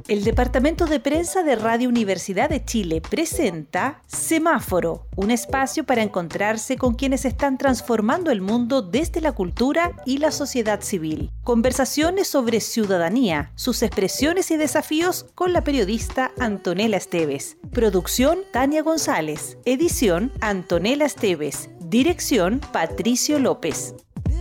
El Departamento de Prensa de Radio Universidad de Chile presenta Semáforo, un espacio para encontrarse con quienes están transformando el mundo desde la cultura y la sociedad civil. Conversaciones sobre ciudadanía, sus expresiones y desafíos con la periodista Antonella Esteves. Producción Tania González. Edición Antonella Esteves. Dirección Patricio López.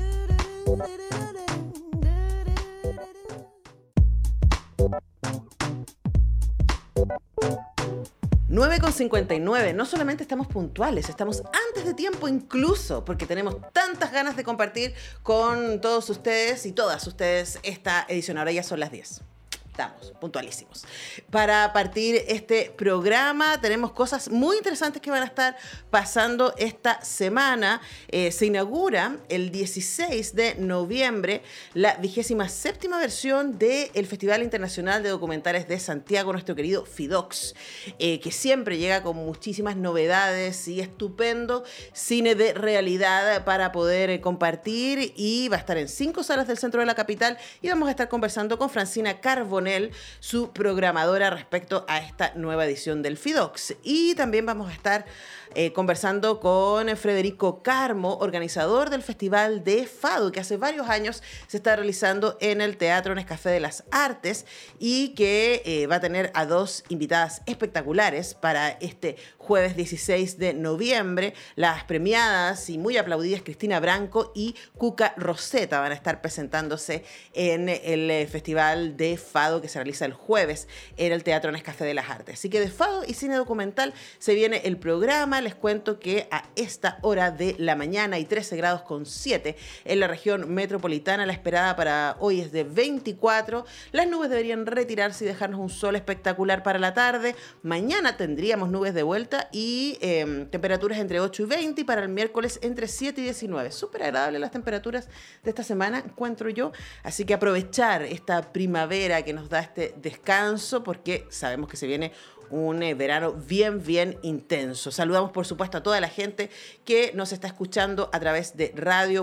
9:59, no solamente estamos puntuales, estamos antes de tiempo incluso, porque tenemos tantas ganas de compartir con todos ustedes y todas ustedes esta edición. Ahora ya son las 10. Estamos puntualísimos. Para partir este programa tenemos cosas muy interesantes que van a estar pasando esta semana. Se inaugura el 16 de noviembre la 27ª versión del Festival Internacional de Documentales de Santiago, nuestro querido FIDOX, que siempre llega con muchísimas novedades y estupendo cine de realidad para poder compartir, y va a estar en 5 salas del centro de la capital, y vamos a estar conversando con Francina Carbonell, su programadora, respecto a esta nueva edición del FIDOX. Y también vamos a estar conversando con Federico Carmo, organizador del Festival de Fado, que hace varios años se está realizando en el Teatro Nescafé de las Artes, y que va a tener a 2 invitadas espectaculares para este jueves 16 de noviembre. Las premiadas y muy aplaudidas Cristina Branco y Cuca Roseta van a estar presentándose en el Festival de Fado, que se realiza el jueves en el Teatro Nescafé de las Artes. Así que de Fado y cine documental se viene el programa. Les cuento que a esta hora de la mañana hay 13 grados con 7 en la región metropolitana. La esperada para hoy es de 24. Las nubes deberían retirarse y dejarnos un sol espectacular para la tarde. Mañana tendríamos nubes de vuelta y temperaturas entre 8 y 20, y para el miércoles entre 7 y 19. Súper agradables las temperaturas de esta semana, encuentro yo. Así que aprovechar esta primavera que nos da este descanso, porque sabemos que se viene un verano bien intenso. Saludamos, por supuesto, a toda la gente que nos está escuchando a través de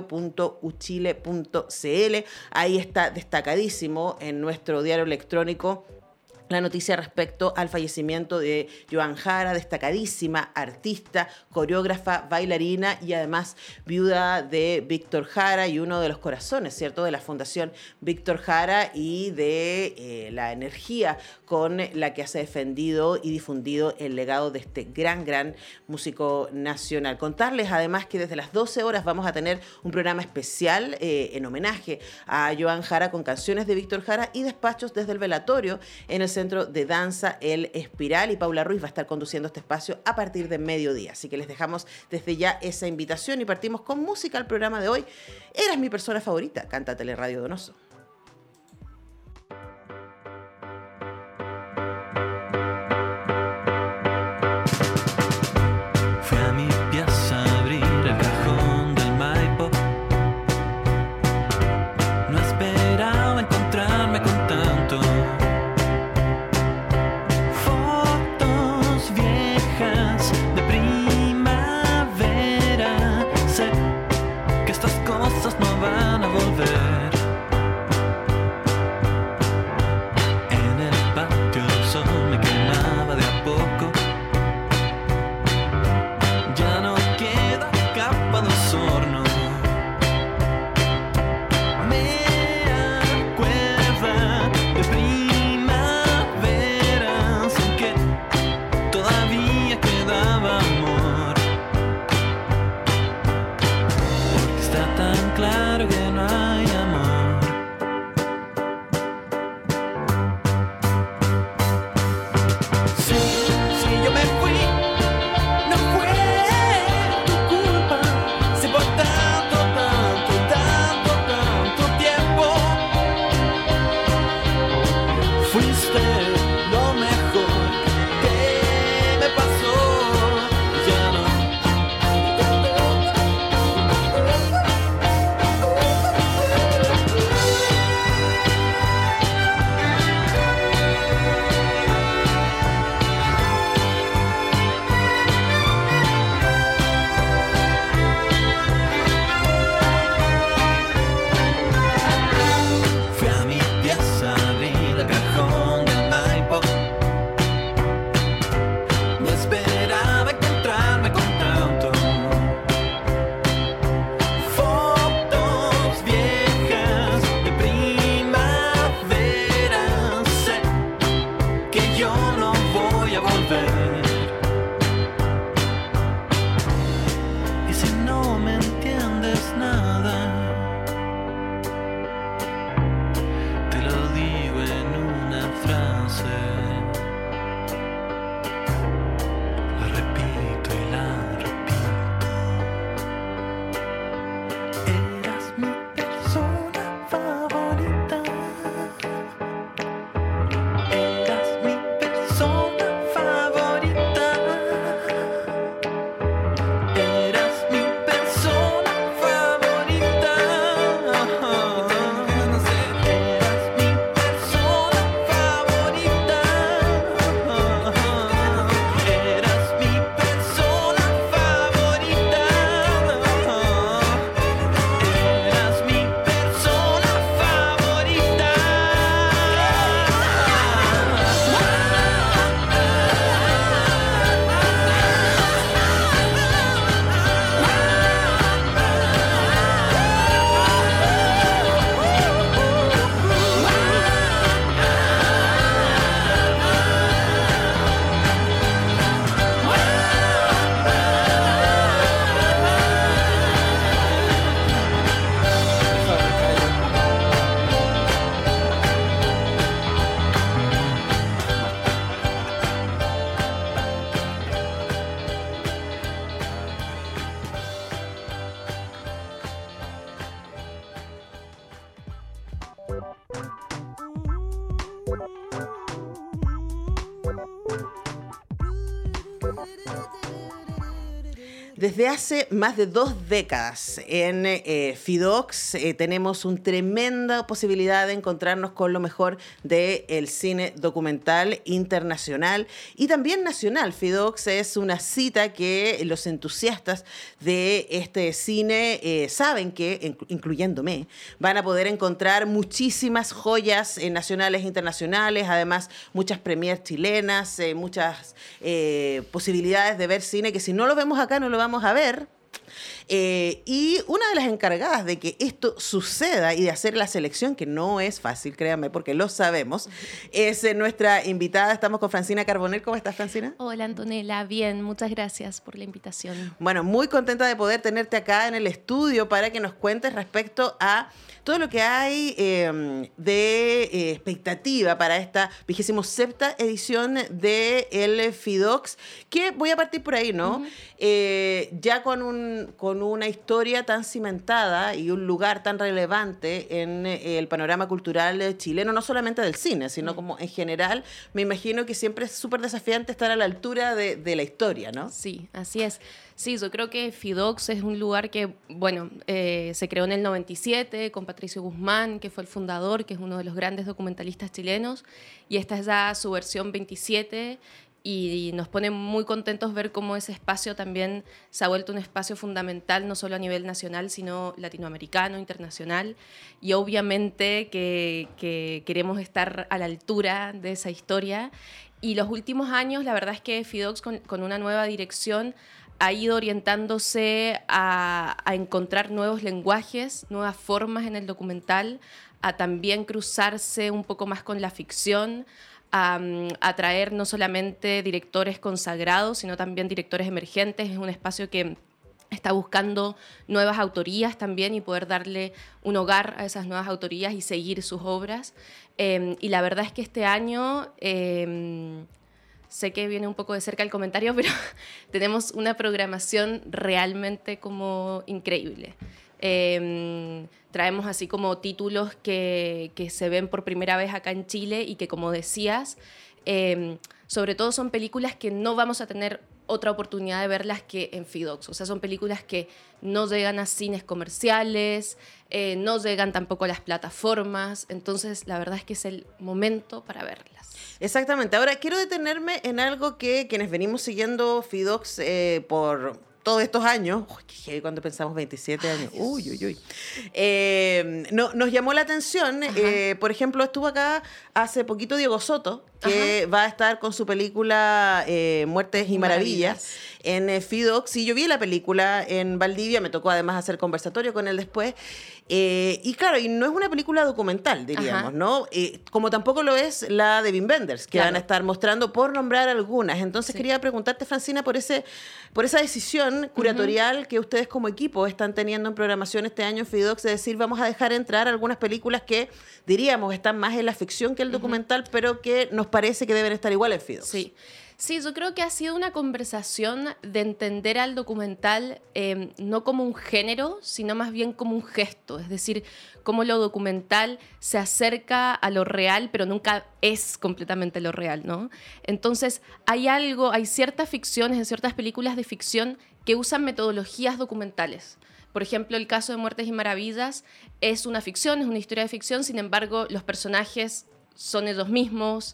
radio.uchile.cl. Ahí está destacadísimo en nuestro diario electrónico la noticia respecto al fallecimiento de Joan Jara, destacadísima artista, coreógrafa, bailarina y además viuda de Víctor Jara, y uno de los corazones, ¿cierto?, de la Fundación Víctor Jara, y de la energía con la que se ha defendido y difundido el legado de este gran músico nacional. Contarles además que desde las 12 horas vamos a tener un programa especial en homenaje a Joan Jara, con canciones de Víctor Jara y despachos desde el velatorio en el Centro de Danza El Espiral, y Paula Ruiz va a estar conduciendo este espacio a partir de mediodía. Así que les dejamos desde ya esa invitación y partimos con música al programa de hoy. Eras mi persona favorita, canta Teleradio Donoso. Fui a mi piazza a abrir el cajón del Maipo. No esperaba encontrarme con tanto. De primavera, sé que estas cosas no van a volver. Desde hace más de 2 décadas en FIDOX tenemos una tremenda posibilidad de encontrarnos con lo mejor del cine documental internacional y también nacional. FIDOX es una cita que los entusiastas de este cine saben que, incluyéndome, van a poder encontrar muchísimas joyas nacionales e internacionales, además muchas premiers chilenas, muchas posibilidades de ver cine que si no lo vemos acá no lo vamos a ver. Y una de las encargadas de que esto suceda y de hacer la selección, que no es fácil, créanme, porque lo sabemos, es nuestra invitada. Estamos con Francina Carbonell. ¿Cómo estás, Francina? Hola, Antonella. Bien, muchas gracias por la invitación. Bueno, muy contenta de poder tenerte acá en el estudio para que nos cuentes respecto a todo lo que hay de expectativa para esta 27ª edición de el FIDOX, que voy a partir por ahí, ¿no? Ya con una historia tan cimentada y un lugar tan relevante en el panorama cultural chileno, no solamente del cine, sino como en general, me imagino que siempre es súper desafiante estar a la altura de la historia, ¿no? Sí, así es. Sí, yo creo que FIDOX es un lugar que, bueno, se creó en el 97 con Patricio Guzmán, que fue el fundador, que es uno de los grandes documentalistas chilenos, y esta es ya su versión 27, y nos pone muy contentos ver cómo ese espacio también se ha vuelto un espacio fundamental, no solo a nivel nacional, sino latinoamericano, internacional, y obviamente que queremos estar a la altura de esa historia. Y los últimos años, la verdad es que FIDOX con una nueva dirección ha ido orientándose a encontrar nuevos lenguajes, nuevas formas en el documental, a también cruzarse un poco más con la ficción, a traer no solamente directores consagrados, sino también directores emergentes. Es un espacio que está buscando nuevas autorías también y poder darle un hogar a esas nuevas autorías y seguir sus obras. Y la verdad es que este año, sé que viene un poco de cerca el comentario, pero tenemos una programación realmente como increíble. Traemos así como títulos que se ven por primera vez acá en Chile y que, como decías, sobre todo son películas que no vamos a tener otra oportunidad de verlas que en FIDOX. O sea, son películas que no llegan a cines comerciales, no llegan tampoco a las plataformas. Entonces, la verdad es que es el momento para verlas. Exactamente. Ahora, quiero detenerme en algo que quienes venimos siguiendo FIDOX por todos estos años, cuando pensamos 27 años, nos llamó la atención. Por ejemplo, estuvo acá hace poquito Diego Soto, que va a estar con su película Muertes y Maravillas en FIDOX. Y yo vi la película en Valdivia, me tocó además hacer conversatorio con él después. Y claro, y no es una película documental, diríamos, ¿no? Como tampoco lo es la de Wim Wenders, que van a estar mostrando, por nombrar algunas. Entonces quería preguntarte, Francina, por esa decisión curatorial que ustedes como equipo están teniendo en programación este año en FIDOX, de decir, vamos a dejar entrar algunas películas que, diríamos, están más en la ficción que el documental, pero que nos parece que deben estar igual en FIDOX. Sí, yo creo que ha sido una conversación de entender al documental no como un género, sino más bien como un gesto. Es decir, cómo lo documental se acerca a lo real, pero nunca es completamente lo real, ¿no? Entonces, hay ciertas ficciones, ciertas películas de ficción que usan metodologías documentales. Por ejemplo, el caso de Muertes y Maravillas es una ficción, es una historia de ficción, sin embargo, los personajes son ellos mismos,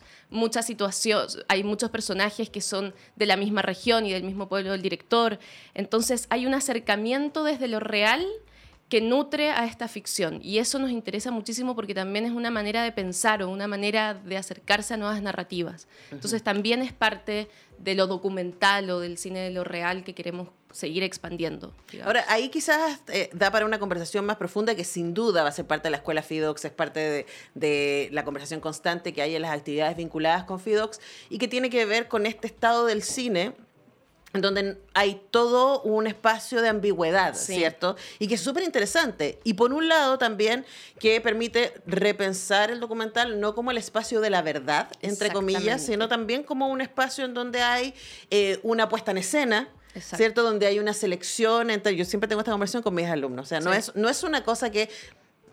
hay muchos personajes que son de la misma región y del mismo pueblo del director. Entonces hay un acercamiento desde lo real que nutre a esta ficción, y eso nos interesa muchísimo porque también es una manera de pensar o una manera de acercarse a nuevas narrativas. Entonces también es parte de lo documental o del cine de lo real que queremos seguir expandiendo, digamos. Ahora, ahí quizás da para una conversación más profunda que sin duda va a ser parte de la escuela FIDOX, es parte de la conversación constante que hay en las actividades vinculadas con FIDOX y que tiene que ver con este estado del cine en donde hay todo un espacio de ambigüedad, ¿cierto? Y que es súper interesante. Y por un lado también que permite repensar el documental no como el espacio de la verdad, entre comillas, sino también como un espacio en donde hay una puesta en escena, ¿cierto? Donde hay una selección. Yo siempre tengo esta conversación con mis alumnos. O sea, no es una cosa que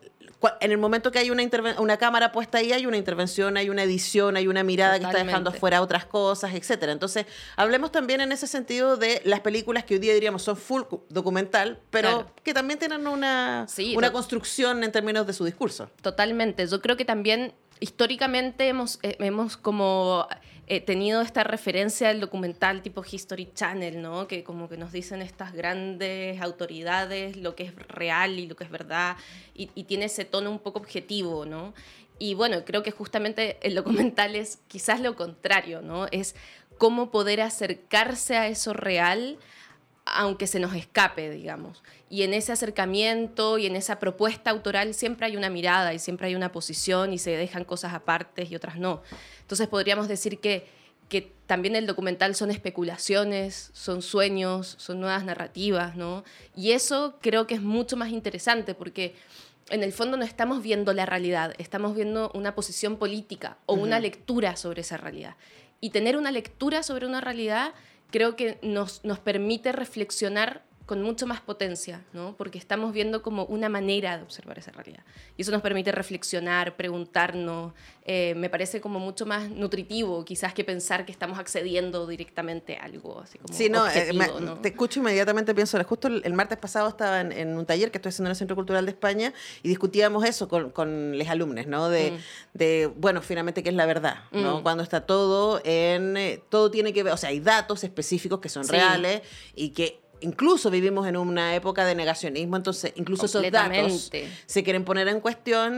en el momento que hay una cámara puesta ahí, hay una intervención, hay una edición, hay una mirada que está dejando afuera otras cosas, etcétera. Entonces, hablemos también en ese sentido de las películas que hoy día diríamos son full documental, pero que también tienen una construcción en términos de su discurso. Totalmente. Yo creo que también históricamente hemos como tenido esta referencia del documental tipo History Channel, ¿no? Que como que nos dicen estas grandes autoridades lo que es real y lo que es verdad, y tiene ese tono un poco objetivo, ¿no? Y bueno, creo que justamente el documental es quizás lo contrario, ¿no? Es cómo poder acercarse a eso real aunque se nos escape, digamos. Y en ese acercamiento y en esa propuesta autoral siempre hay una mirada y siempre hay una posición y se dejan cosas aparte y otras no. Entonces podríamos decir que también el documental son especulaciones, son sueños, son nuevas narrativas, ¿no? Y eso creo que es mucho más interesante porque en el fondo no estamos viendo la realidad, estamos viendo una posición política o una lectura sobre esa realidad. Y tener una lectura sobre una realidad creo que nos permite reflexionar con mucho más potencia, ¿no? Porque estamos viendo como una manera de observar esa realidad. Y eso nos permite reflexionar, preguntarnos. Me parece como mucho más nutritivo, quizás, que pensar que estamos accediendo directamente a algo así como objetivo, ¿no? Te escucho inmediatamente, pienso, justo el martes pasado estaba en un taller que estoy haciendo en el Centro Cultural de España y discutíamos eso con los alumnos, ¿no? De bueno, finalmente, ¿qué es la verdad? ¿No? Cuando está todo todo tiene que ver, o sea, hay datos específicos que son reales y que incluso vivimos en una época de negacionismo, entonces incluso esos datos se quieren poner en cuestión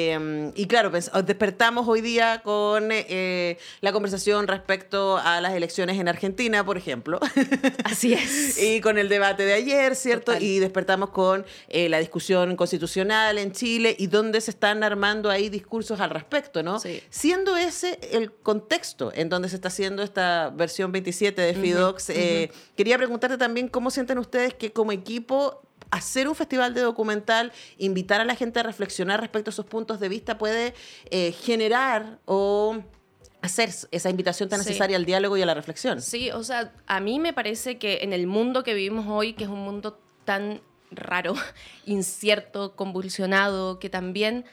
y claro, despertamos hoy día con la conversación respecto a las elecciones en Argentina, por ejemplo. Así es. Y con el debate de ayer, ¿cierto? Total. Y despertamos con la discusión constitucional en Chile y donde se están armando ahí discursos al respecto, ¿no? Sí. Siendo ese el contexto en donde se está haciendo esta versión 27 de FIDOX, quería preguntarte también cómo sienten ustedes que como equipo hacer un festival de documental, invitar a la gente a reflexionar respecto a sus puntos de vista puede generar o hacer esa invitación tan necesaria al diálogo y a la reflexión. Sí, o sea, a mí me parece que en el mundo que vivimos hoy, que es un mundo tan raro, incierto, convulsionado, que también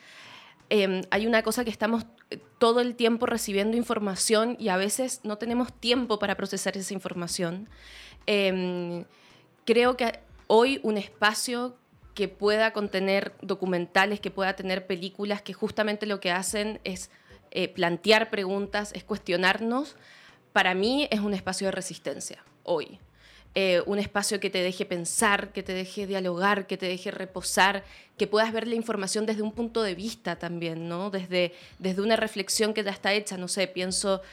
hay una cosa que estamos todo el tiempo recibiendo información y a veces no tenemos tiempo para procesar esa información. Creo que hoy un espacio que pueda contener documentales, que pueda tener películas que justamente lo que hacen es plantear preguntas, es cuestionarnos, para mí es un espacio de resistencia hoy. Un espacio que te deje pensar, que te deje dialogar, que te deje reposar, que puedas ver la información desde un punto de vista también, ¿no? Desde una reflexión que ya está hecha, no sé, pienso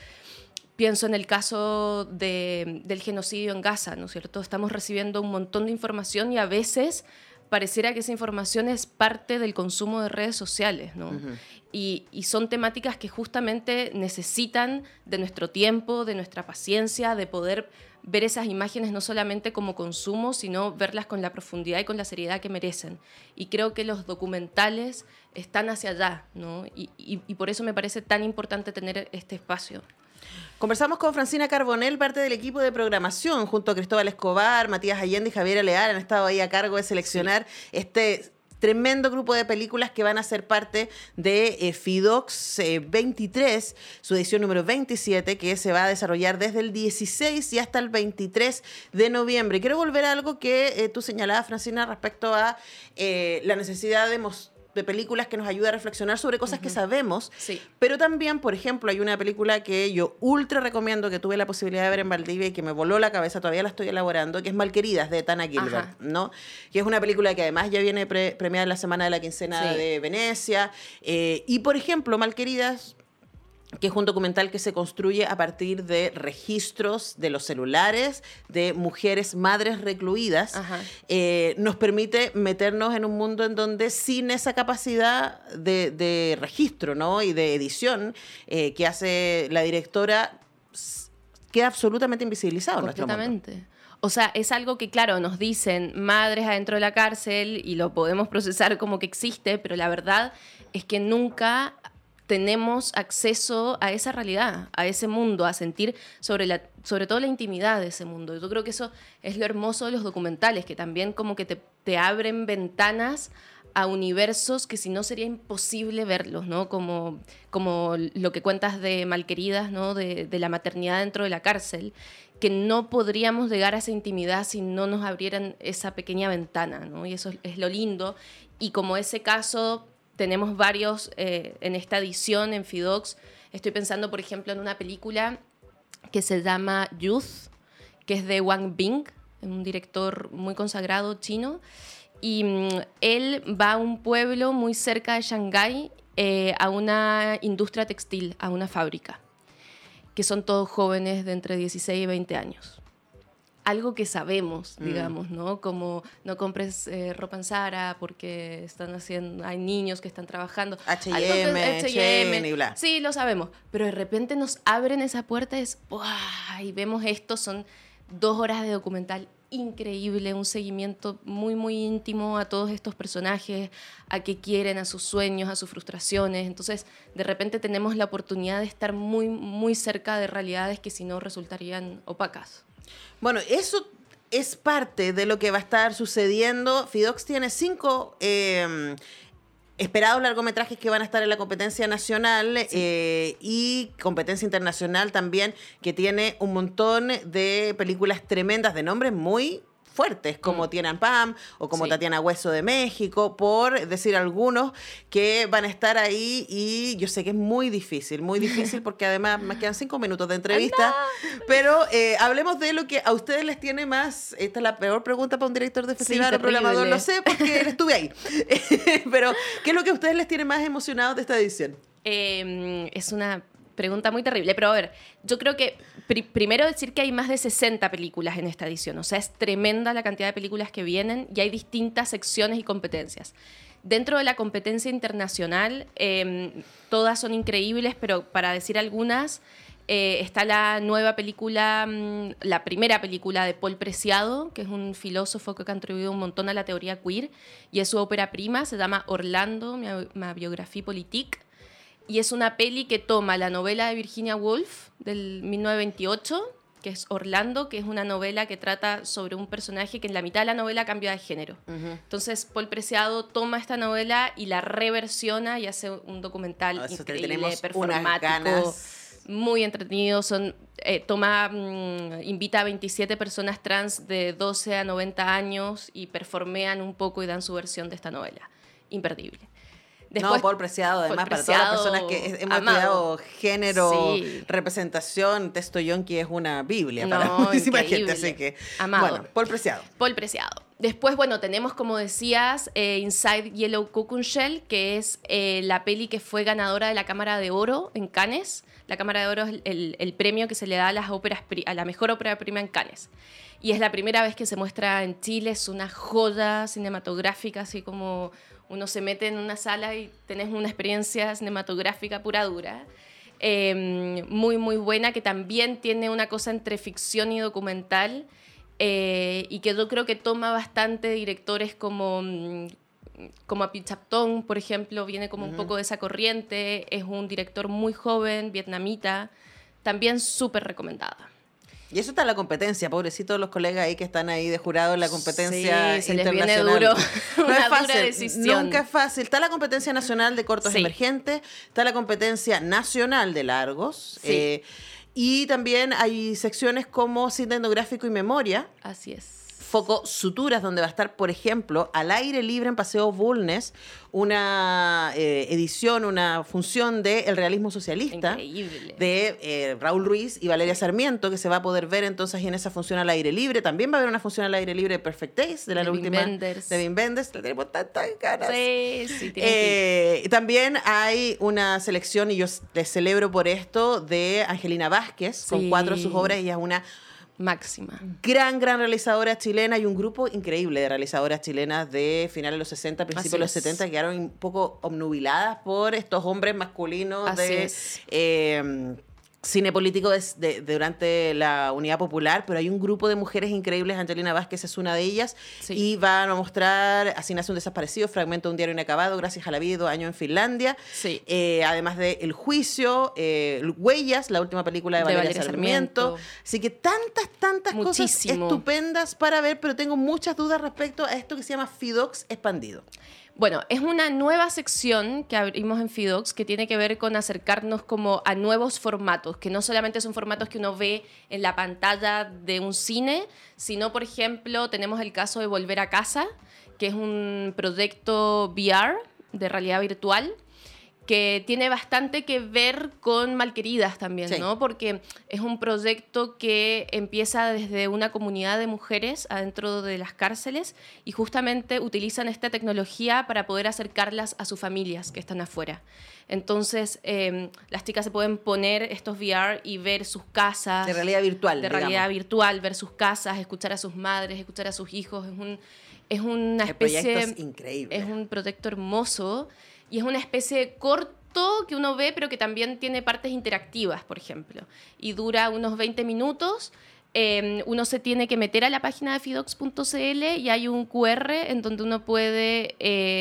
en el caso del genocidio en Gaza, ¿no es cierto? Estamos recibiendo un montón de información y a veces pareciera que esa información es parte del consumo de redes sociales, ¿no? Y son temáticas que justamente necesitan de nuestro tiempo, de nuestra paciencia, de poder ver esas imágenes no solamente como consumo, sino verlas con la profundidad y con la seriedad que merecen. Y creo que los documentales están hacia allá, ¿no? Y por eso me parece tan importante tener este espacio. Conversamos con Francina Carbonell, parte del equipo de programación, junto a Cristóbal Escobar, Matías Allende y Javier Leal. Han estado ahí a cargo de seleccionar este tremendo grupo de películas que van a ser parte de FIDOX 23, su edición número 27, que se va a desarrollar desde el 16 y hasta el 23 de noviembre. Quiero volver a algo que tú señalabas, Francina, respecto a la necesidad de películas que nos ayuda a reflexionar sobre cosas que sabemos, pero también, por ejemplo, hay una película que yo ultra recomiendo, que tuve la posibilidad de ver en Valdivia y que me voló la cabeza, todavía la estoy elaborando, que es Malqueridas, de Tana Gilbert, ¿no? Que es una película que además ya viene premiada en la Semana de la Quincena de Venecia, y por ejemplo, Malqueridas, que es un documental que se construye a partir de registros de los celulares de mujeres madres recluidas, nos permite meternos en un mundo en donde sin esa capacidad de registro, ¿no? Y de edición que hace la directora, queda absolutamente invisibilizado en nuestro mundo. O sea, es algo que, claro, nos dicen madres adentro de la cárcel y lo podemos procesar como que existe, pero la verdad es que nunca tenemos acceso a esa realidad, a ese mundo, a sentir sobre todo la intimidad de ese mundo. Yo creo que eso es lo hermoso de los documentales, que también como que te abren ventanas a universos que si no sería imposible verlos, ¿no? Como lo que cuentas de Malqueridas, ¿no? De la maternidad dentro de la cárcel, que no podríamos llegar a esa intimidad si no nos abrieran esa pequeña ventana, ¿no? Y eso es lo lindo. Y como ese caso, tenemos varios en esta edición, en Fidox. Estoy pensando, por ejemplo, en una película que se llama Youth, que es de Wang Bing, un director muy consagrado chino. Y él va a un pueblo muy cerca de Shanghái, a una industria textil, a una fábrica, que son todos jóvenes de entre 16 y 20 años. Algo que sabemos, digamos, ¿no? Como no compres ropa en Zara porque hay niños que están trabajando. H&M y bla. Sí, lo sabemos. Pero de repente nos abren esa puerta y vemos esto. Son 2 horas de documental increíble, un seguimiento muy, muy íntimo a todos estos personajes, a qué quieren, a sus sueños, a sus frustraciones. Entonces, de repente tenemos la oportunidad de estar muy, muy cerca de realidades que si no resultarían opacas. Bueno, eso es parte de lo que va a estar sucediendo. Fidox tiene 5 esperados largometrajes que van a estar en la competencia nacional, y competencia internacional también, que tiene un montón de películas tremendas de nombres muy fuertes, como Tien Anh Pham o como Tatiana Hueso de México, por decir algunos que van a estar ahí. Y yo sé que es muy difícil porque además me quedan 5 minutos de entrevista, pero hablemos de lo que a ustedes les tiene más. Esta es la peor pregunta para un director de festival o programador, lo sé porque estuve ahí. Pero ¿qué es lo que a ustedes les tiene más emocionados de esta edición? Es una pregunta muy terrible, pero a ver, yo creo que primero decir que hay más de 60 películas en esta edición, o sea, es tremenda la cantidad de películas que vienen y hay distintas secciones y competencias. Dentro de la competencia internacional, todas son increíbles, pero para decir algunas, está la nueva película, la primera película de Paul Preciado, que es un filósofo que ha contribuido un montón a la teoría queer, y es su ópera prima, se llama Orlando, ma biographie politique. Y es una peli que toma la novela de Virginia Woolf del 1928, que es Orlando, que es una novela que trata sobre un personaje que en la mitad de la novela cambia de género. Entonces, Paul Preciado toma esta novela y la reversiona y hace un documental increíble, performático, muy entretenido. Invita a 27 personas trans de 12 a 90 años y performean un poco y dan su versión de esta novela. Imperdible. Después, Paul Preciado, además, para todas las personas que hemos estudiado género, representación, texto yonki es una biblia para muchísima gente, así que, amado. Bueno, Paul Preciado. Paul Preciado. Después, bueno, tenemos, como decías, Inside Yellow Cocoon Shell, que es la peli que fue ganadora de la Cámara de Oro en Cannes. La Cámara de Oro es el premio que se le da a la mejor ópera prima en Cannes. Y es la primera vez que se muestra en Chile, es una joya cinematográfica, así como uno se mete en una sala y tenés una experiencia cinematográfica pura dura. Muy, muy buena, que también tiene una cosa entre ficción y documental, y que yo creo que toma bastante directores como Aphi Chaptong, por ejemplo, viene como un poco de esa corriente. Es un director muy joven, vietnamita, también súper recomendada. Y eso está en la competencia, pobrecitos los colegas ahí que están ahí de jurado en la competencia se internacional. Les viene duro, no es fácil, dura decisión. Nunca es fácil. Está la competencia nacional de cortos emergentes, está la competencia nacional de largos, y también hay secciones como cine etnográfico y memoria. Así es. Foco Suturas, donde va a estar, por ejemplo, al aire libre en Paseo Bulnes, una edición, una función de El realismo socialista. Increíble. De Raúl Ruiz y Valeria Sarmiento, que se va a poder ver entonces en esa función al aire libre. También va a haber una función al aire libre de Perfect Days, de la última Wenders. de Wim Wenders. Le tenemos tantas ganas. Sí, también hay una selección, y yo les celebro por esto, de Angelina Vázquez, con 4 de sus obras. Ella es una máxima. Gran realizadora chilena, y un grupo increíble de realizadoras chilenas de finales de los 60, principios de los 70, que quedaron un poco obnubiladas por estos hombres masculinos cine político durante la Unidad Popular, pero hay un grupo de mujeres increíbles. Angelina Vázquez es una de ellas, y van a mostrar Así nace un desaparecido, fragmento de un diario inacabado, Gracias a la vida, 2 años en Finlandia, además de El juicio, Huellas, la última película de Valeria Sarmiento. Así que tantas Muchísimo. cosas estupendas para ver, pero tengo muchas dudas respecto a esto que se llama Fidox expandido. Bueno, es una nueva sección que abrimos en Fidox que tiene que ver con acercarnos como a nuevos formatos, que no solamente son formatos que uno ve en la pantalla de un cine, sino, por ejemplo, tenemos el caso de Volver a Casa, que es un proyecto VR, de realidad virtual, que tiene bastante que ver con Malqueridas también, Sí. ¿no? Porque es un proyecto que empieza desde una comunidad de mujeres adentro de las cárceles y justamente utilizan esta tecnología para poder acercarlas a sus familias que están afuera. Entonces, las chicas se pueden poner estos VR y ver sus casas. De realidad virtual, De digamos. realidad virtual, ver sus casas, escuchar a sus madres, escuchar a sus hijos. Es una El especie... proyecto es increíble. Es un proyecto hermoso y es una especie de corto que uno ve, pero que también tiene partes interactivas, por ejemplo. Y dura unos 20 minutos. Uno se tiene que meter a la página de fidox.cl y hay un QR en donde uno puede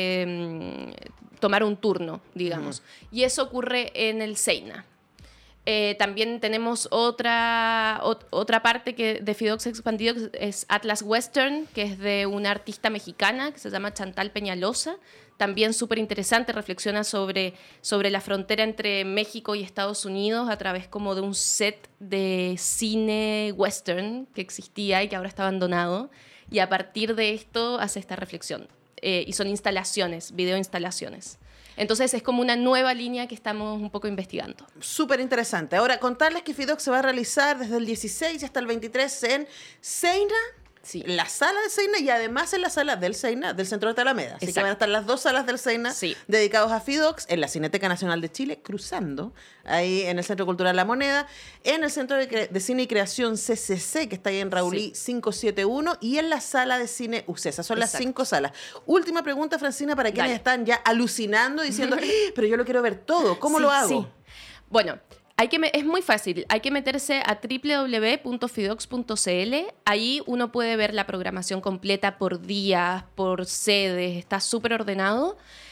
tomar un turno, digamos. Y eso ocurre en el Seina. También tenemos otra parte de Fidox expandido, que es Atlas Western, que es de una artista mexicana que se llama Chantal Peñalosa. También súper interesante, reflexiona sobre la frontera entre México y Estados Unidos a través como de un set de cine western que existía y que ahora está abandonado. Y a partir de esto hace esta reflexión. Y son instalaciones, videoinstalaciones. Entonces es como una nueva línea que estamos un poco investigando. Súper interesante. Ahora, contarles que Fidox se va a realizar desde el 16 hasta el 23 en Seina, Sí. la sala de Seina y además en la sala del Seina, del Centro de Alameda. Así que Exacto. van a estar las dos salas del Seina Sí. dedicados a Fidox, en la Cineteca Nacional de Chile, cruzando, ahí en el Centro Cultural La Moneda, en el Centro de Cine y Creación CCC, que está ahí en Raulí 571, y en la sala de cine UCESA. Son las Exacto. 5 salas. Última pregunta, Francina, para quienes Dale. están ya alucinando, diciendo, pero yo lo quiero ver todo, ¿cómo Sí, lo hago? sí. Bueno, es muy fácil. Hay que meterse a www.fidox.cl. Ahí uno puede ver la programación completa por días, por sedes. Está súper ordenado.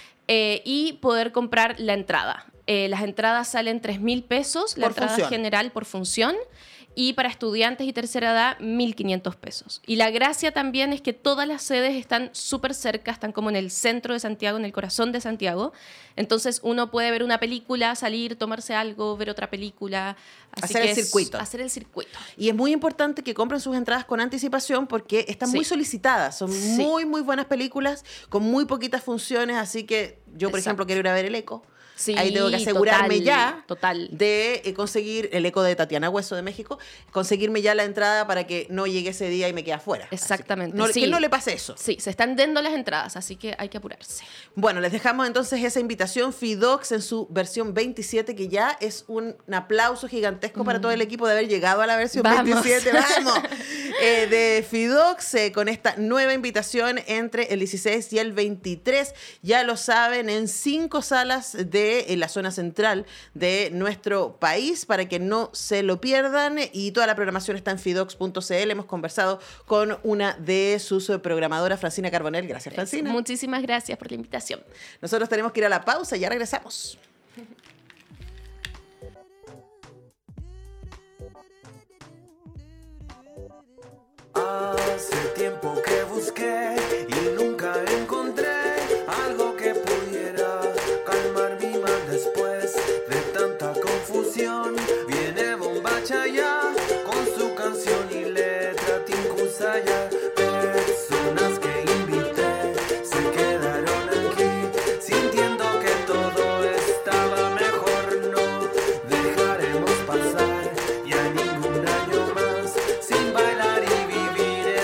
Y poder comprar la entrada. Las entradas salen 3.000 pesos. La Por entrada función. general por función. Y para estudiantes y tercera edad, 1.500 pesos. Y la gracia también es que todas las sedes están súper cerca, están como en el centro de Santiago, en el corazón de Santiago. Entonces uno puede ver una película, salir, tomarse algo, ver otra película. Así Hacer que el circuito. Hacer el circuito. Y es muy importante que compren sus entradas con anticipación porque están Sí. muy solicitadas. Son Sí. muy, muy buenas películas con muy poquitas funciones. Así que yo, por Exacto. ejemplo, quiero ir a ver El Eco. Sí, Ahí tengo que asegurarme total. de conseguir El Eco de Tatiana Hueso de México, conseguirme ya la entrada para que no llegue ese día y me quede afuera. Exactamente, Así que sí. que no le pase eso. Sí, se están dando las entradas, así que hay que apurarse. Bueno, les dejamos entonces esa invitación Fidox en su versión 27, que ya es un aplauso gigantesco para todo el equipo de haber llegado a la versión Vamos. 27. ¡Vamos! De Fidox, con esta nueva invitación entre el 16 y el 23. Ya lo saben, en 5 salas de la zona central de nuestro país, para que no se lo pierdan. Y toda la programación está en fidox.cl. Hemos conversado con una de sus programadoras, Francina Carbonell. Gracias, Francina. Muchísimas gracias por la invitación. Nosotros tenemos que ir a la pausa y ya regresamos. Hace tiempo que busqué y nunca encontré algo que pudiera calmar mi mal después de tanta confusión. Viene Bombacha ya con su canción y letra Tinkusaya. Personas que invité se quedaron aquí sintiendo que todo estaba mejor. No dejaremos pasar ya ningún año más sin bailar y vivir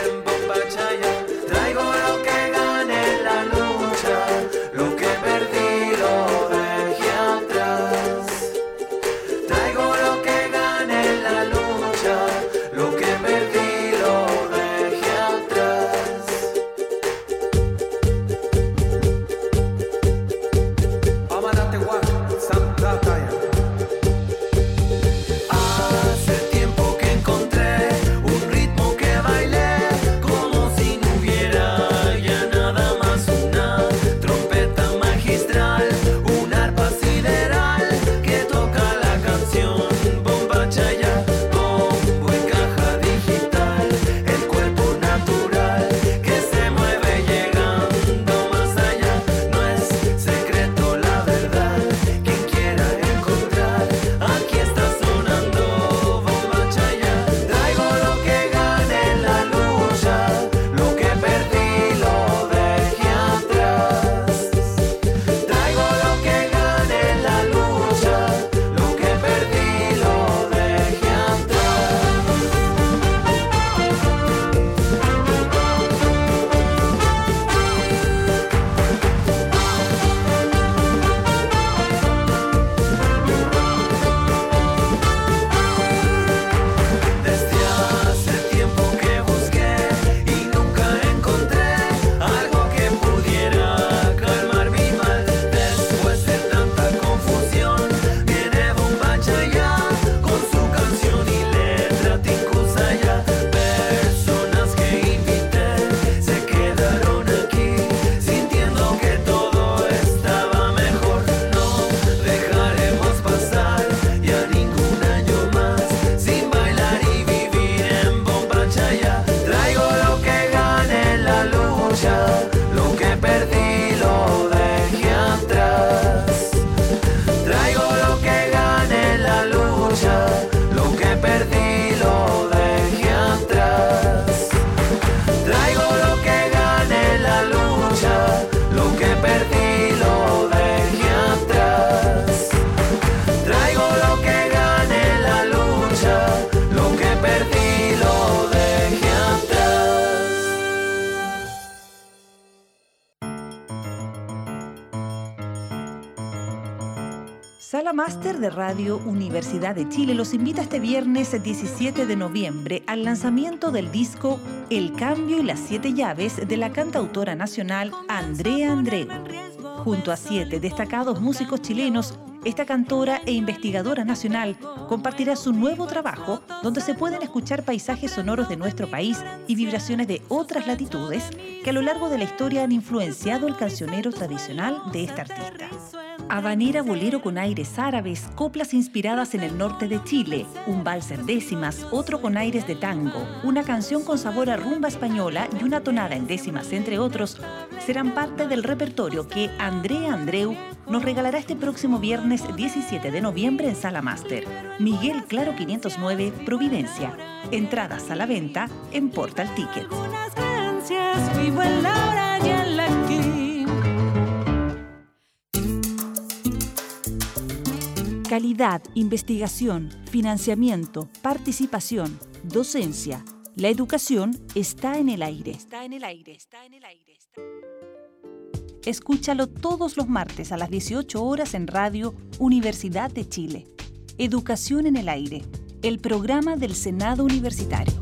Sala Máster de Radio Universidad de Chile los invita este viernes 17 de noviembre al lanzamiento del disco El Cambio y las 7 Llaves de la cantautora nacional Andrea Andreu. Junto a 7 destacados músicos chilenos, esta cantora e investigadora nacional compartirá su nuevo trabajo, donde se pueden escuchar paisajes sonoros de nuestro país y vibraciones de otras latitudes que a lo largo de la historia han influenciado el cancionero tradicional de esta artista. Habanera bolero con aires árabes, coplas inspiradas en el norte de Chile, un vals en décimas, otro con aires de tango, una canción con sabor a rumba española y una tonada en décimas, entre otros, serán parte del repertorio que Andrea Andreu nos regalará este próximo viernes 17 de noviembre en Sala Máster. Miguel Claro 509, Providencia. Entradas a la venta en Portal Tickets. Calidad, investigación, financiamiento, participación, docencia. La educación está en el aire. Escúchalo todos los martes a las 18 horas en Radio Universidad de Chile. Educación en el aire, el programa del Senado Universitario.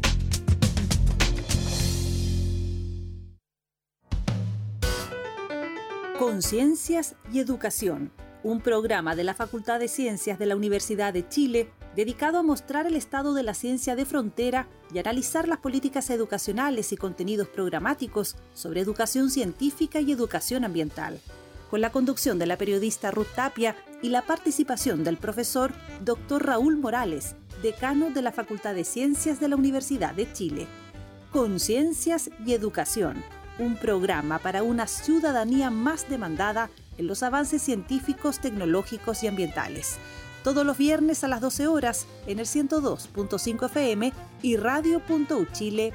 Conciencias y Educación, un programa de la Facultad de Ciencias de la Universidad de Chile dedicado a mostrar el estado de la ciencia de frontera y analizar las políticas educacionales y contenidos programáticos sobre educación científica y educación ambiental, con la conducción de la periodista Ruth Tapia y la participación del profesor Dr. Raúl Morales, decano de la Facultad de Ciencias de la Universidad de Chile. Conciencias y Educación, un programa para una ciudadanía más demandada en los avances científicos, tecnológicos y ambientales. Todos los viernes a las 12 horas en el 102.5 FM y radio.uchile.cl.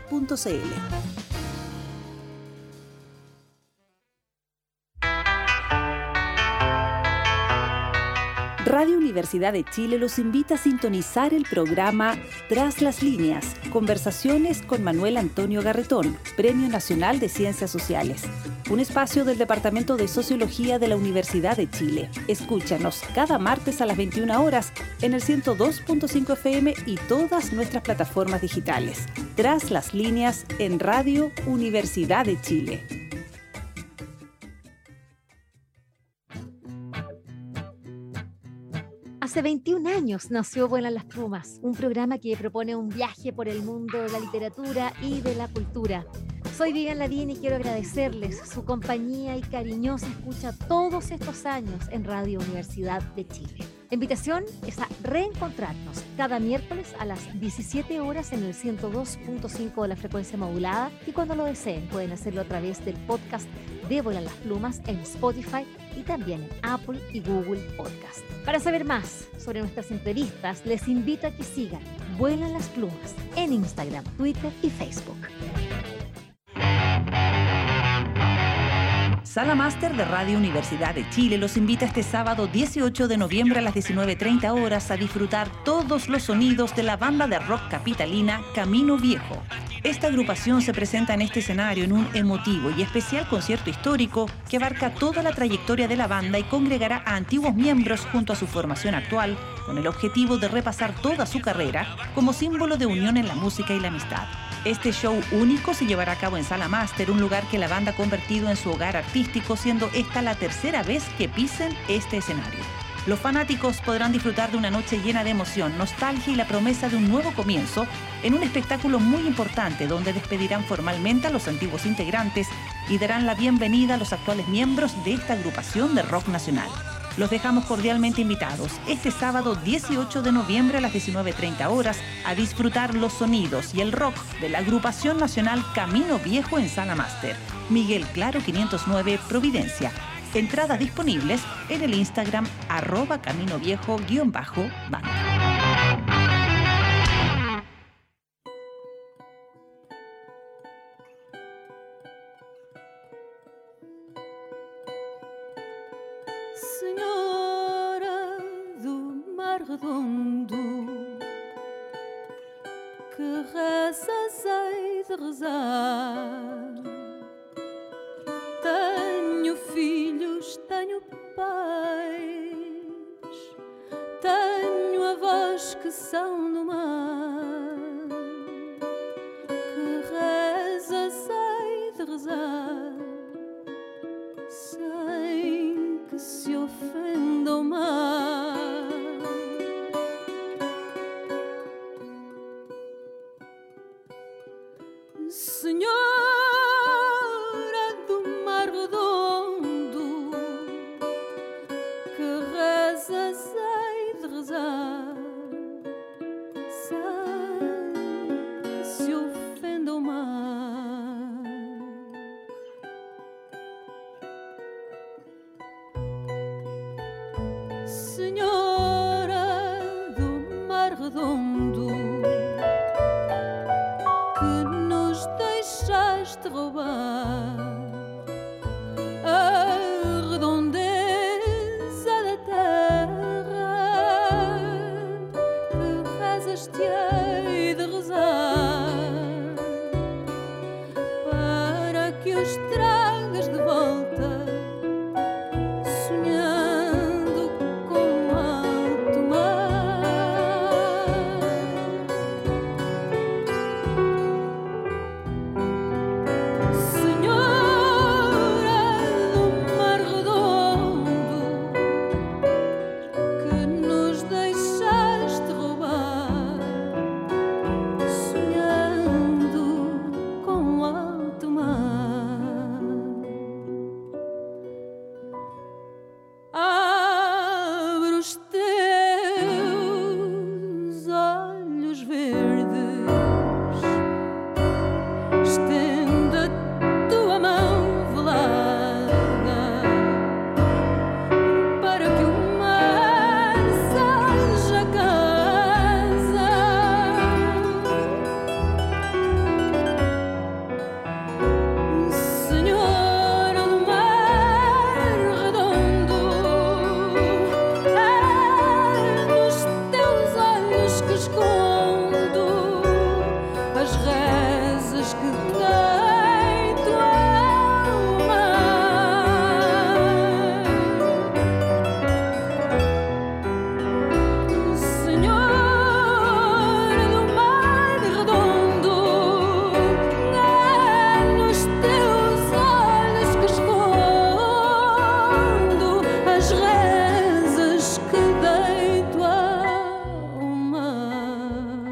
Radio Universidad de Chile los invita a sintonizar el programa Tras las Líneas, conversaciones con Manuel Antonio Garretón, Premio Nacional de Ciencias Sociales. Un espacio del Departamento de Sociología de la Universidad de Chile. Escúchanos cada martes a las 21 horas en el 102.5 FM y todas nuestras plataformas digitales. Tras las Líneas en Radio Universidad de Chile. Hace 21 años nació Vuelan las Plumas, un programa que propone un viaje por el mundo de la literatura y de la cultura. Soy Vivian Lavín y quiero agradecerles su compañía y cariñosa escucha todos estos años en Radio Universidad de Chile. La invitación es a reencontrarnos cada miércoles a las 17 horas en el 102.5 de la frecuencia modulada y cuando lo deseen pueden hacerlo a través del podcast de Vuelan las Plumas en Spotify y también en Apple y Google Podcast. Para saber más sobre nuestras entrevistas, les invito a que sigan Vuelan las Plumas en Instagram, Twitter y Facebook. Sala Máster de Radio Universidad de Chile los invita este sábado 18 de noviembre a las 19:30 horas a disfrutar todos los sonidos de la banda de rock capitalina Camino Viejo. Esta agrupación se presenta en este escenario en un emotivo y especial concierto histórico que abarca toda la trayectoria de la banda y congregará a antiguos miembros junto a su formación actual, con el objetivo de repasar toda su carrera como símbolo de unión en la música y la amistad. Este show único se llevará a cabo en Sala Máster, un lugar que la banda ha convertido en su hogar artístico, siendo esta la tercera vez que pisen este escenario. Los fanáticos podrán disfrutar de una noche llena de emoción, nostalgia y la promesa de un nuevo comienzo en un espectáculo muy importante donde despedirán formalmente a los antiguos integrantes y darán la bienvenida a los actuales miembros de esta agrupación de rock nacional. Los dejamos cordialmente invitados este sábado 18 de noviembre a las 19:30 horas a disfrutar los sonidos y el rock de la agrupación nacional Camino Viejo en Sala Máster. Miguel Claro 509, Providencia. Entradas disponibles en el Instagram @caminoviejo_banda. Senhora do Mar Redondo, que rezas hei de rezar. Tenho filhos, tenho pais, águas que são do mar, que reza sei de rezar, sem que se ofenda o mar. Senhora do mar redondo, que reza sei de rezar, sem que se ofenda o mar. Senhora do mar redondo, que nos deixaste roubar a redondeza da terra, que rezas-te hei de rezar, para que os tragas de volta, sonhando com alto mar. Senhora do mar redondo, que nos deixaste roubar, sonhando com alto mar. Abre os teus olhos verdes, estende a tua mão velada, para que o mar seja casa. Senhora do mar redondo, é nos teus olhos que escondo as rezas que deito ao mar. Senhora do mar redondo, é nos teus olhos que escondo as rezas que deito ao mar.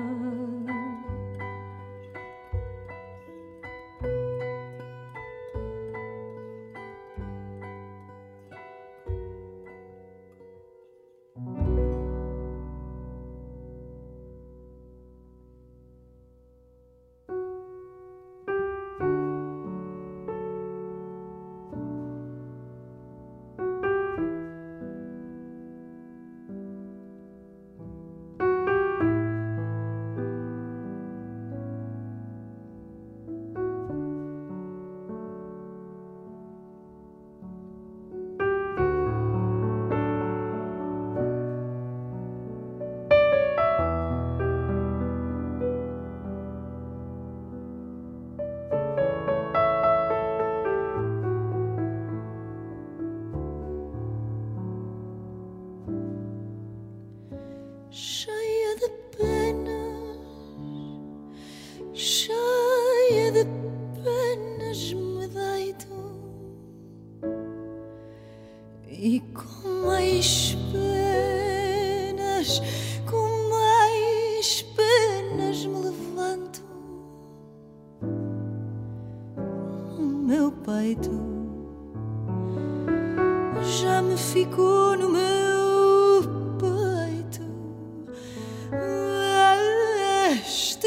Cheia de penas, cheia de penas me deito, e com mais penas me levanto no meu peito. Já me ficou no meu peito este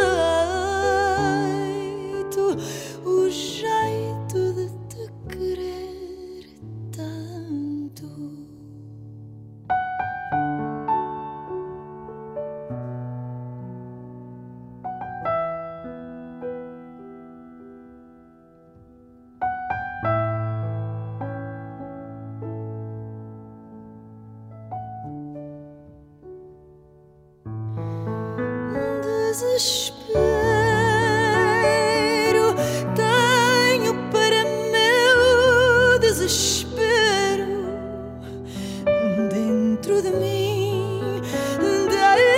jeito, o jeito de te querer tanto. Desespero tenho para meu desespero dentro de mim, dentro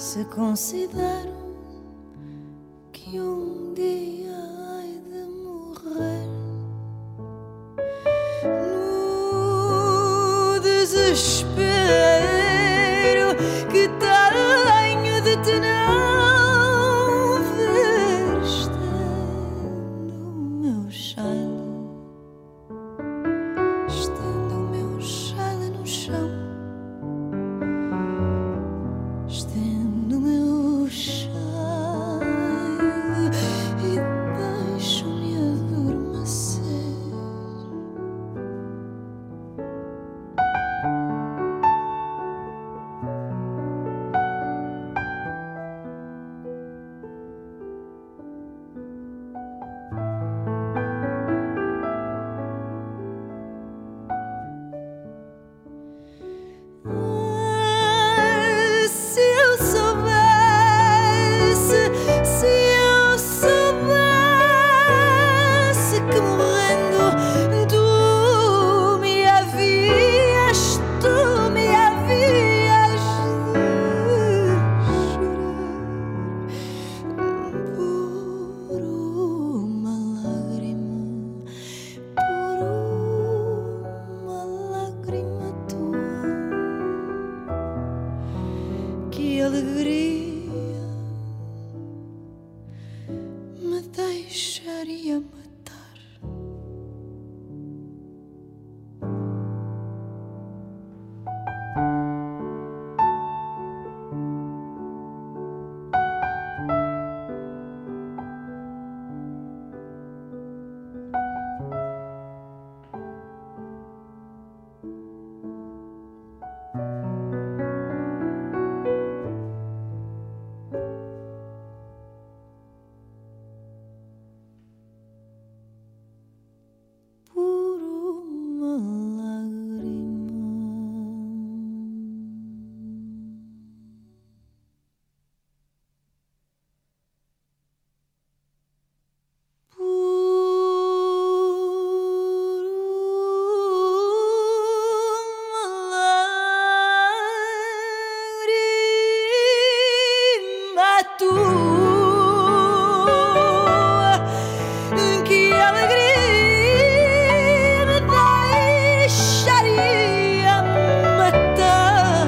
se considero que dia hei de morrer no desespero que tenho de te não ver estando o meu chale no chão. Estendo o meu chale e deixo-me adormecer. Se eu soubesse que morrendo tu me havias de chorar por uma lágrima tua. Que alegria me deixaria matar. Por uma lágrima. Que alegria me deixaria matar.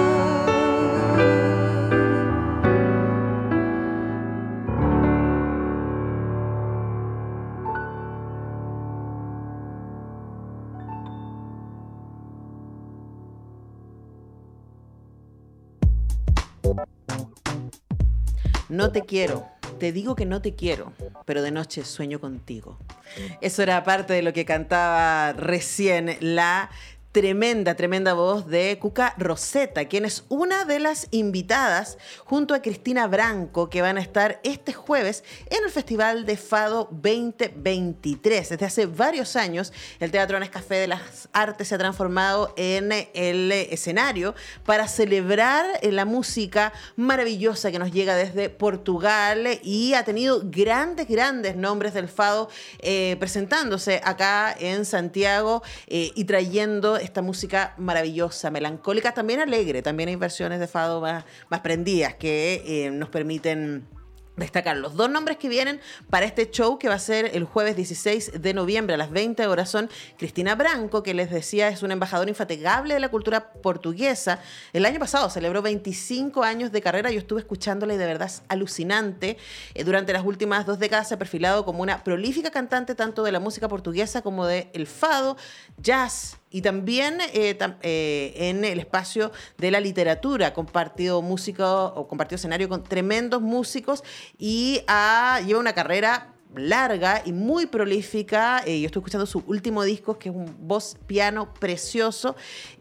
No te quiero, te digo que no te quiero, pero de noche sueño contigo. Eso era parte de lo que cantaba recién la tremenda voz de Cuca Roseta, quien es una de las invitadas junto a Cristina Branco, que van a estar este jueves en el Festival de Fado 2023. Desde hace varios años, el Teatro Nescafé de las Artes se ha transformado en el escenario para celebrar la música maravillosa que nos llega desde Portugal, y ha tenido grandes nombres del Fado presentándose acá en Santiago y trayendo esta música maravillosa, melancólica, también alegre. También hay versiones de Fado más prendidas que nos permiten destacar. Los dos nombres que vienen para este show, que va a ser el jueves 16 de noviembre a las 20 horas, son Cristina Branco, que les decía es una embajadora infatigable de la cultura portuguesa. El año pasado celebró 25 años de carrera. Yo estuve escuchándola y de verdad es alucinante. Durante las últimas 2 décadas se ha perfilado como una prolífica cantante tanto de la música portuguesa como del fado, jazz, y también en el espacio de la literatura, compartido escenario con tremendos músicos, y lleva una carrera larga y muy prolífica. Yo estoy escuchando su último disco, que es un voz piano precioso,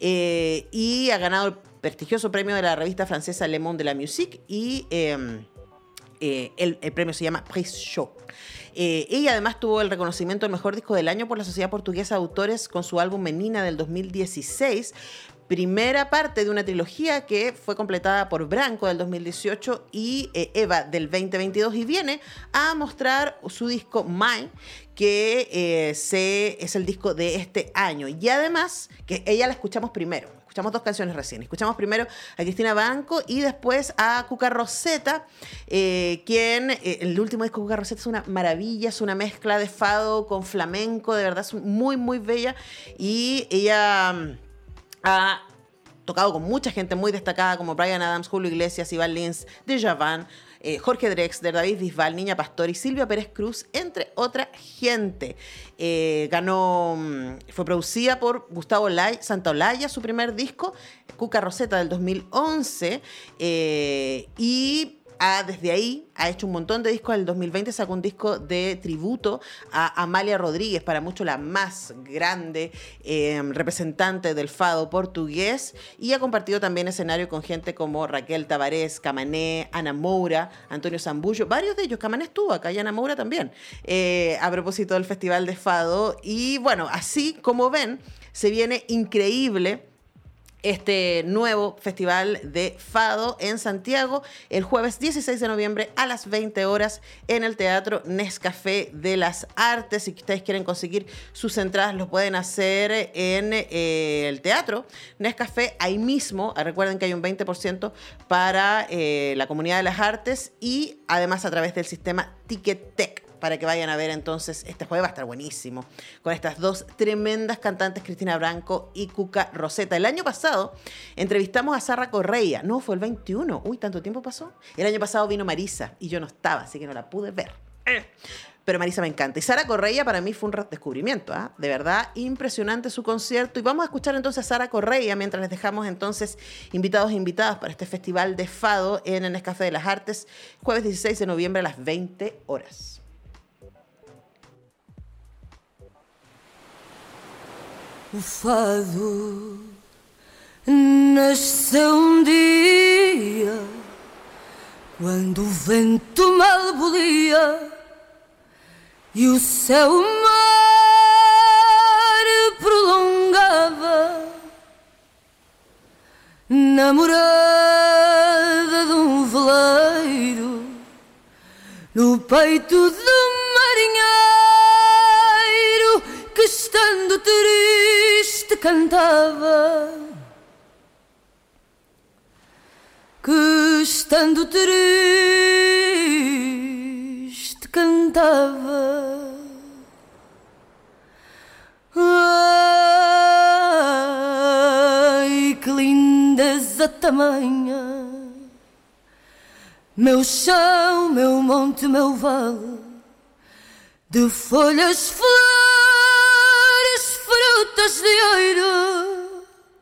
y ha ganado el prestigioso premio de la revista francesa Le Monde de la Musique, y el premio se llama Prix Show. Ella además tuvo el reconocimiento del mejor disco del año por la Sociedad Portuguesa de Autores con su álbum Menina del 2016, primera parte de una trilogía que fue completada por Branco del 2018 y Eva del 2022, y viene a mostrar su disco Mine, que es el disco de este año. Y además, que ella la escuchamos primero Escuchamos 2 canciones recién. Escuchamos primero a Cristina Branco y después a Cuca Roseta, quien, el último disco de Cuca Roseta es una maravilla, es una mezcla de fado con flamenco, de verdad es muy, muy bella. Y ella ha tocado con mucha gente muy destacada como Bryan Adams, Julio Iglesias, Iván Lins, Djavan, Jorge Drexler, David Bisbal, Niña Pastori, Silvia Pérez Cruz, entre otra gente. Fue producida por Gustavo Santaolalla, su primer disco, Cuca Roseta del 2011, y desde ahí ha hecho un montón de discos. En el 2020 sacó un disco de tributo a Amália Rodríguez, para muchos la más grande representante del fado portugués, y ha compartido también escenario con gente como Raquel Tabarés, Camané, Ana Moura, Antonio Zambullo, varios de ellos. Camané estuvo acá y Ana Moura también, a propósito del Festival de Fado. Y bueno, así como ven, se viene increíble este nuevo Festival de Fado en Santiago el jueves 16 de noviembre a las 20 horas en el Teatro Nescafé de las Artes. Si ustedes quieren conseguir sus entradas, lo pueden hacer en el Teatro Nescafé ahí mismo. Recuerden que hay un 20% para la comunidad de las artes, y además a través del sistema Ticketek, para que vayan a ver. Entonces este jueves va a estar buenísimo con estas 2 tremendas cantantes, Cristina Branco y Cuca Roseta. El año pasado entrevistamos a Sara Correia. No, fue el 21. Uy, ¿tanto tiempo pasó? El año pasado vino Marisa y yo no estaba, así que no la pude ver. Pero Marisa me encanta. Y Sara Correia para mí fue un descubrimiento, ¿eh? De verdad, impresionante su concierto. Y vamos a escuchar entonces a Sara Correia mientras les dejamos entonces invitados e invitadas para este Festival de Fado en el Nescafé de las Artes, jueves 16 de noviembre a las 20 horas. O fado nasceu dia quando o vento mal bolia e o céu mar prolongava, namorada de veleiro no peito do marinheiro que, estando triste, cantava, que, estando triste, cantava. Ai, que lindeza tamanha, meu chão, meu monte, meu vale, de folhas, flores, frutas de ouro.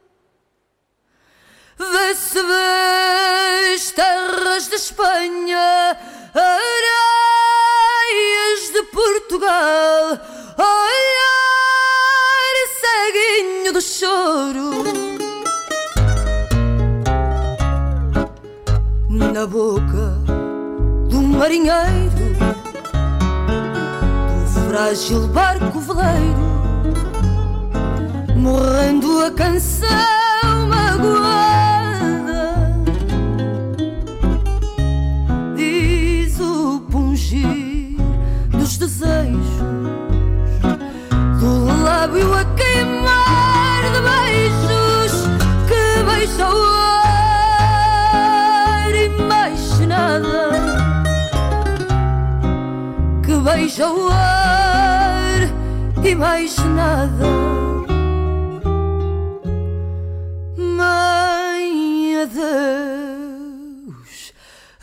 Vê-se vês terras de Espanha, areias de Portugal, olhar ceguinho do choro. Na boca do marinheiro, do frágil barco veleiro, morrendo a canção magoada, diz o pungir dos desejos, do lábio a queimar de beijos, que beija o ar e mais nada, que beija o ar e mais nada. Mãe, adeus,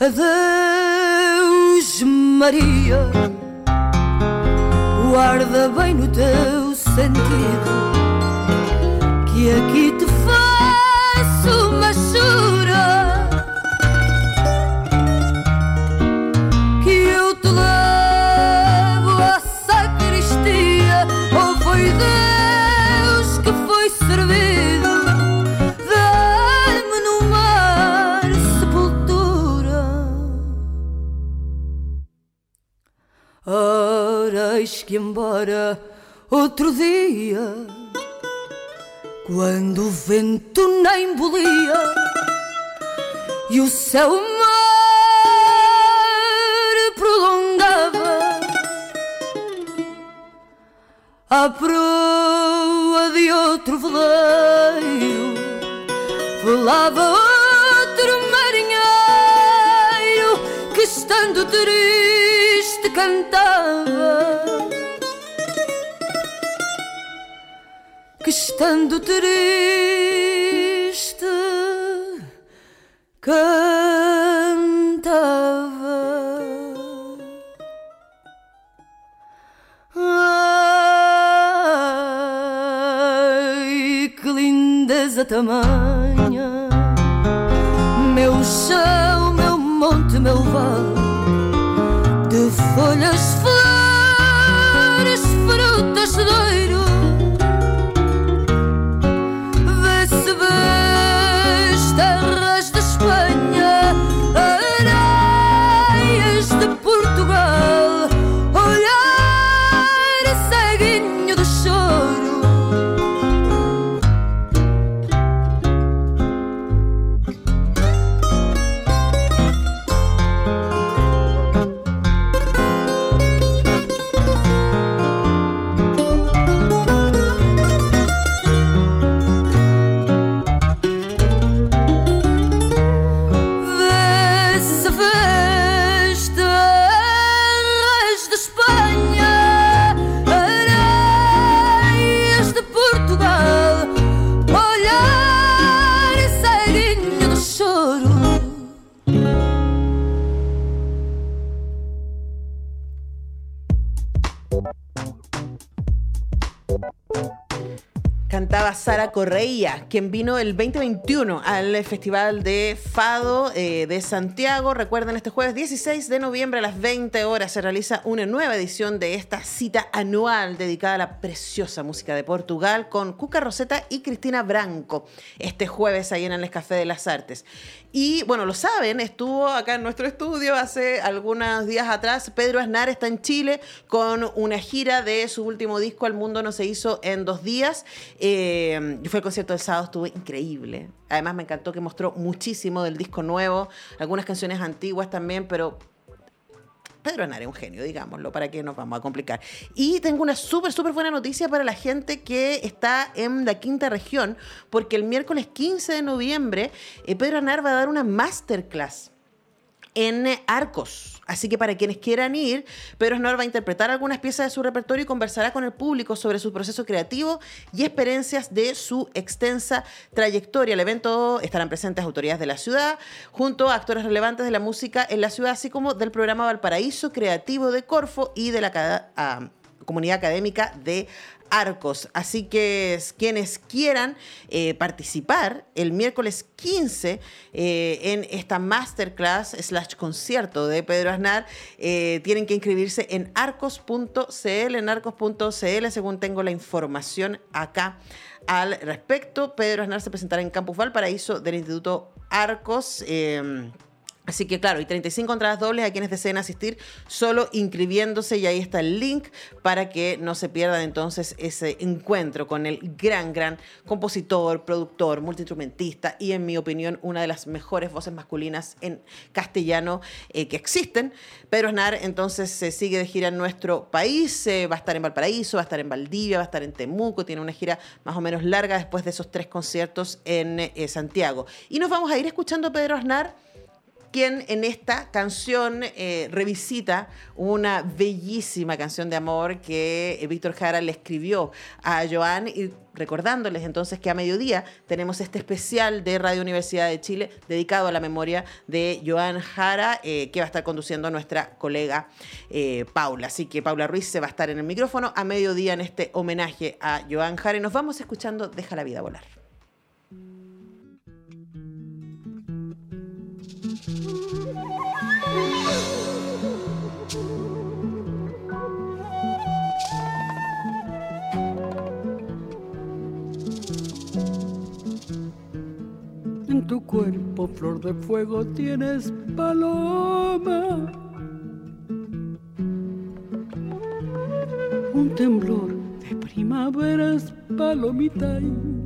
adeus, Maria, guarda bem no teu sentido, que aqui te faço uma jura, que eu te levo à sacristia. Ou foi Deus que foi servido, dar-me no mar sepultura. Ora, eis que embora outro dia, quando o vento nem bolia e o céu mar prolongava, à proa de outro veleiro, falava outro marinheiro que estando triste cantava, que estando triste cantava. Ai, que lindeza tamanha, meu chão, meu monte, meu vale, de folhas, flores, frutas, doiro. Vê-se vês terras de Espanha, areias de Portugal, olhar ceguinho de choro. Vê-se vês terras de Espanha, areias de Portugal, olhar ceguinho de choro. Cantaba Sara Correia, quien vino el 2021 al Festival de Fado de Santiago. Recuerden, este jueves 16 de noviembre a las 20 horas se realiza una nueva edición de esta cita anual dedicada a la preciosa música de Portugal con Cuca Roseta y Cristina Branco. Este jueves ahí en el Café de las Artes. Y bueno, lo saben, estuvo acá en nuestro estudio hace algunos días atrás. Pedro Aznar está en Chile con una gira de su último disco, El Mundo No Se Hizo en 2 días. Fue el concierto del sábado, estuvo increíble. Además me encantó que mostró muchísimo del disco nuevo, algunas canciones antiguas también, pero Pedro Aznar es un genio, digámoslo, para que nos vamos a complicar. Y tengo una súper buena noticia para la gente que está en la quinta región, porque el miércoles 15 de noviembre Pedro Aznar va a dar una masterclass en Arcos. Así que para quienes quieran ir, Pedro Aznar va a interpretar algunas piezas de su repertorio y conversará con el público sobre su proceso creativo y experiencias de su extensa trayectoria. El evento estarán presentes autoridades de la ciudad, junto a actores relevantes de la música en la ciudad, así como del programa Valparaíso Creativo de Corfo y de la comunidad académica de Arcos. Así que quienes quieran participar el miércoles 15 en esta masterclass / concierto de Pedro Aznar, tienen que inscribirse en arcos.cl, según tengo la información acá al respecto. Pedro Aznar se presentará en Campus Valparaíso del Instituto Arcos. Así que claro, y 35 entradas dobles a quienes deseen asistir solo inscribiéndose, y ahí está el link para que no se pierdan entonces ese encuentro con el gran compositor, productor, multiinstrumentista y, en mi opinión, una de las mejores voces masculinas en castellano que existen. Pedro Aznar entonces se sigue de gira en nuestro país, va a estar en Valparaíso, va a estar en Valdivia, va a estar en Temuco, tiene una gira más o menos larga después de esos 3 conciertos en Santiago. Y nos vamos a ir escuchando a Pedro Aznar, quien en esta canción revisita una bellísima canción de amor que Víctor Jara le escribió a Joan, y recordándoles entonces que a mediodía tenemos este especial de Radio Universidad de Chile dedicado a la memoria de Joan Jara, que va a estar conduciendo nuestra colega Paula. Así que Paula Ruiz se va a estar en el micrófono a mediodía en este homenaje a Joan Jara, y nos vamos escuchando Deja la vida volar. En tu cuerpo, flor de fuego, tienes paloma. Un temblor de primaveras, palomita.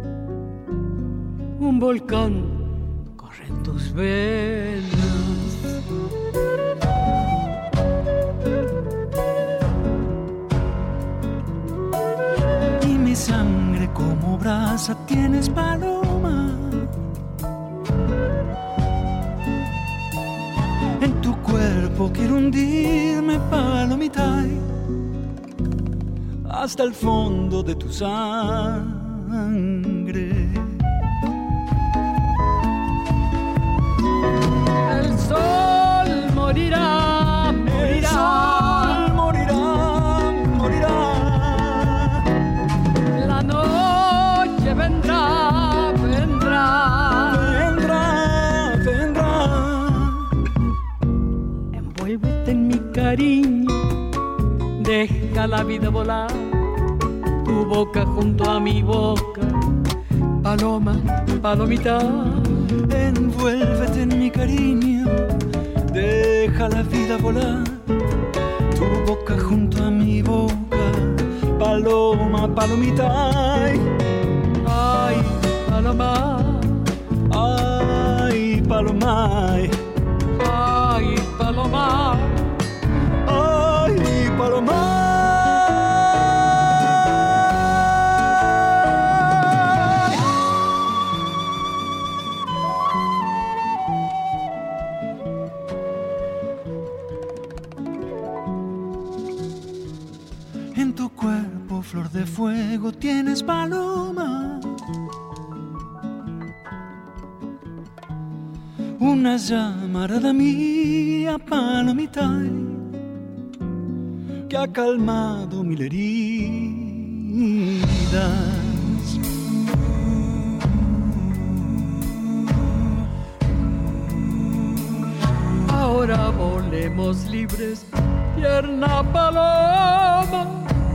Un volcán corre en tus venas. Y mi sangre como brasa tienes, paloma. cuerpo quiero hundirme, palomita, hasta el fondo de tu sangre. El sol morirá, morirá. El sol morirá, morirá. La noche vendrá, vendrá. Vendrá, vendrá. Envuélvete en mi cariño, deja la vida volar. Tu boca junto a mi boca, paloma, palomita. Envuélvete en mi cariño, deja la vida volar. Tu boca junto a mi boca, paloma, palomita. Ay, paloma, Ay, paloma. ay, paloma. Ay, paloma. En tu cuerpo, flor de fuego, tienes paloma. Una llamarada mía, palomita, que ha calmado mil heridas. Ahora volemos libres, tierna paloma.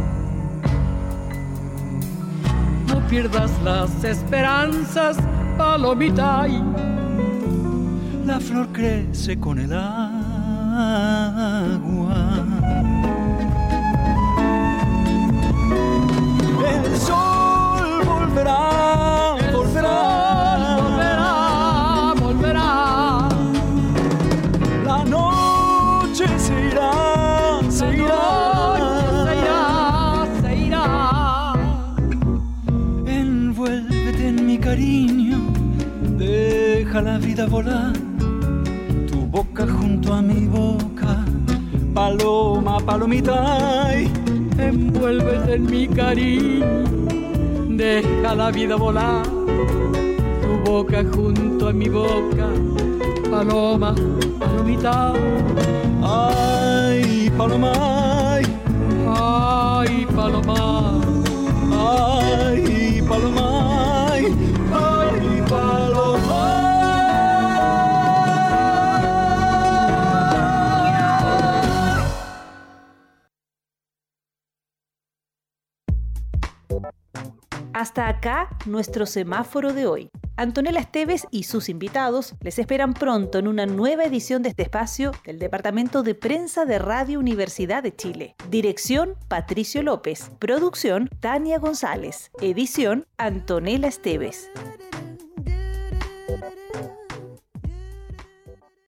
No pierdas las esperanzas, palomita. La flor crece con el agua. El sol volverá, El volverá, sol volverá, volverá. La noche se irá, se La irá. noche se irá, se irá. Envuélvete en mi cariño, deja la vida volar. Tu boca junto a mi boca, paloma, palomita. Envuélvete en mi cariño, deja la vida volar. Tu boca junto a mi boca, paloma, palomita. Ay, paloma. Ay, paloma. Ay, paloma. Ay, paloma. Hasta acá nuestro semáforo de hoy. Antonella Esteves y sus invitados les esperan pronto en una nueva edición de este espacio del Departamento de Prensa de Radio Universidad de Chile. Dirección, Patricio López. Producción, Tania González. Edición, Antonella Esteves.